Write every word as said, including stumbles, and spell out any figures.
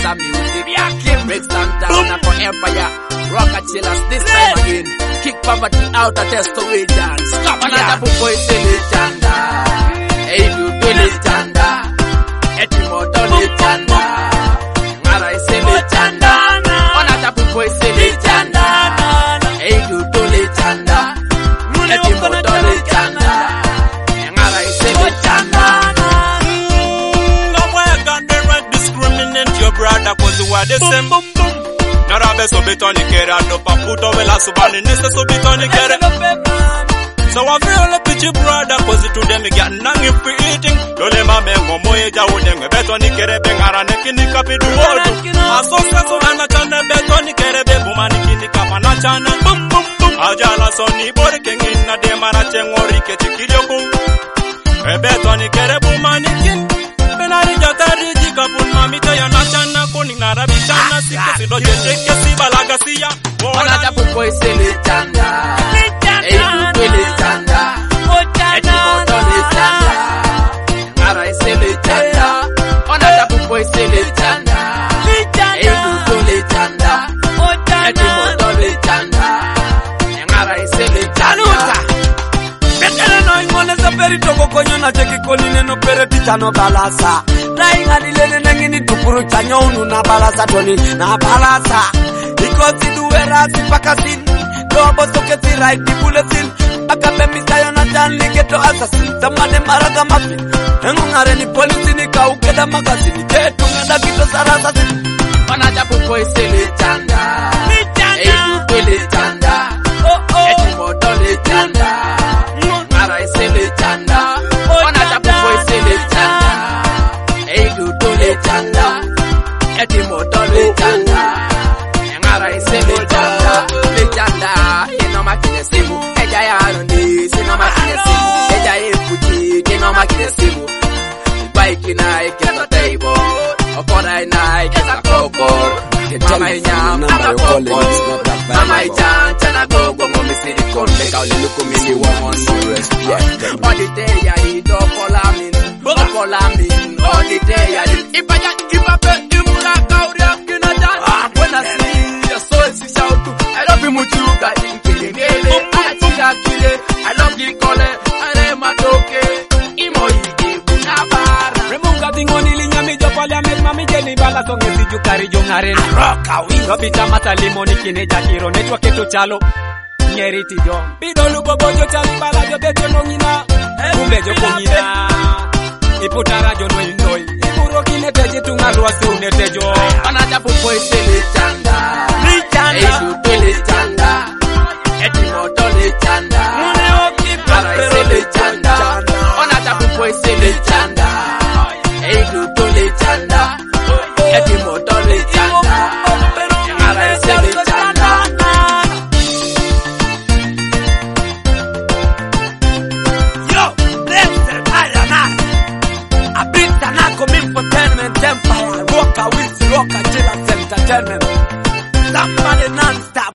some music. Break some down for empire. Rock and chill us this time again. Kick poverty out of testo regions. Stop another boy say legenda. Hey you do legenda. Etimo do legenda. Mara say legenda. Another boy say legenda. Hey you do legenda. Etimo do legenda. Mara say legenda. Brother, cause you are the same. Narabe so betoni kera do paputo vela subani niste so betoni kera. So I feel a pitchy brother, cause to them get nang if we eating. Dole mame ngomo eja ude nge betoni kere bengara nekini kapi du wodu. Asoka so hana chana betoni kere be bumani kini kapa na chana. Bum bum bum. Ajala so ni bori kengin na de mara chengori keti kidoku. E betoni kere bumani kini. Benari jatari jika pun mami taya nachana koni narabishana siko sido jeteke si balaga siya. Another boy say legenda. Hey you do legenda. Etimo do legenda. Mara say legenda. Another boy say legenda. Hey you do legenda. Etimo do legenda. Mara say legenda. Betele no ingone za peri toko konyo na cheki koni neno pere tichano balasa. Na ingani lele nengini tukuru chanyo unu na balasa toni na balasa. Iko siduera sipaka sin. Dobo soke si right di bulletin. Akabe misayo na chanli geto assassin. Tamane maraga mafi. Engu ngare ni polisi ni kaukeda magazini. Ketu ngada kito sarasa sin. Another boy say legenda. Hey you do legenda. Etimo do legenda. Mara say legenda. Another boy say legenda. Hey you do legenda. Etimo do legenda. Mara say legenda. Legenda. Ino makine simu. Eja ya arundi. Sino makine simu. Eja ye puti. Ino makine simu. Bike na ikesa table. Okora na ikesa kokor. Mama inyam na kokor. Mama ijan chana gogo mami siri konde. Kauli luku mini woman no respect. All the day ya ido kola min. Kola min. All the day ya ido. Ipa ya ipa pe imura kauri akina jan. When I see your soul si shautu. I love you muchuga. Inkili ngele. Achira kile. I love you kole. Are matoke. Imo igi bunabara. Remunga dingoni linyami jopali amet mami jeni bala songe si jukari jongaren. Roka wing. Robita mata limoni kine jakiro. Netwa keto chalo. Nyeriti jo. Bido lupo bojo chali bala jo beto nongina. Kumbe jo kongina. Iputara jo noi noi. Iburo kine teje tunga luasi uneteje.